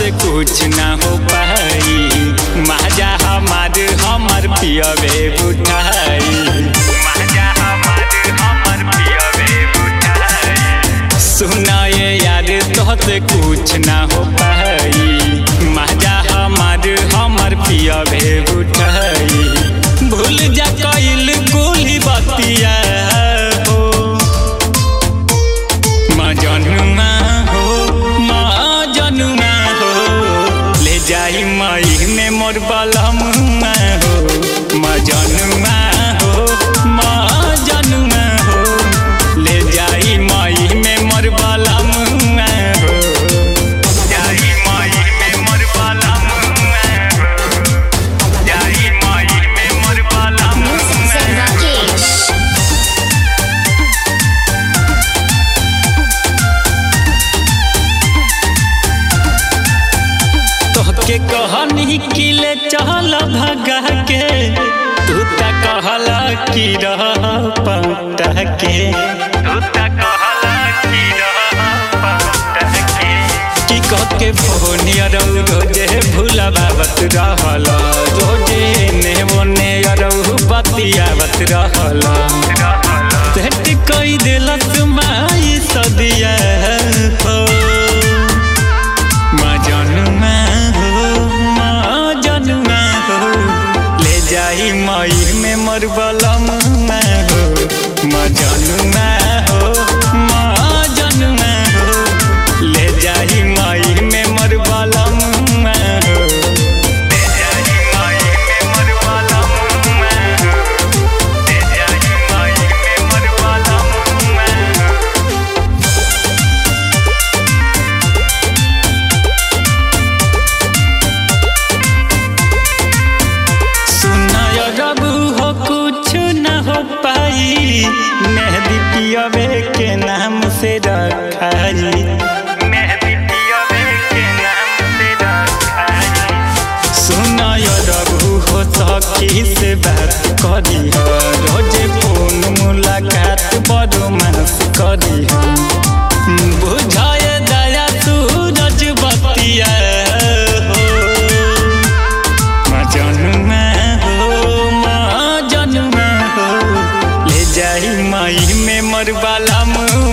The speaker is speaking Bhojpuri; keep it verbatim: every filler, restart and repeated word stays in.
तोहसे कुछ ना हो पाई। माजा हमार हमर पियबे बुठाई, माजा हमार हमर पियबे बुठाई। सुना ये यार तोहसे कुछ ना हो पाई। माजा हमार हमर पियबे बुठाई। भूल जा कइल गोली बतिया हो मजनुआ हो मजनुआ हो। ले जाई मई में मोर बलमुआ हो मजनुआ हो मजनुआ हो। ले जाई मई में मोर बलमुआ हो, जाई मई में मोर बलमुआ हो, जाई मई में मोर बलमुआ हो। तोहके कहनी कि ले चल भगा के, तू त कहला कि रह पटा के, तू त कहला कि रह पटा के। कि कह के फोन अरौ रोजे भुलावत रहल, रोजे ने ओने अरौ बतियावत रहल। सेट कई दिलत माई सदिया हो मजनुआ हो मजनुआ हो। ले जाई मई में मोर बलमुआ हो मजनुआ हो मजनुआ हो। ले जाई मई में मोर बलमुआ हो, ले जाई मई में मोर बलमुआ हो, ले जाई मई में मोर बलमुआ हो। रबू हो कुछ न हो पाई। मेहदी पियबे के नाम से रखाई, मेहदी पियबे के नाम से रखाई। सुना रबू हो सखी से बात करी हो, रोजे फोन मुलाकात बड़ो मास करी हो। बुझाए दया सूरज बतिया हो मजनुआ जाई मई में मोर बलमुआ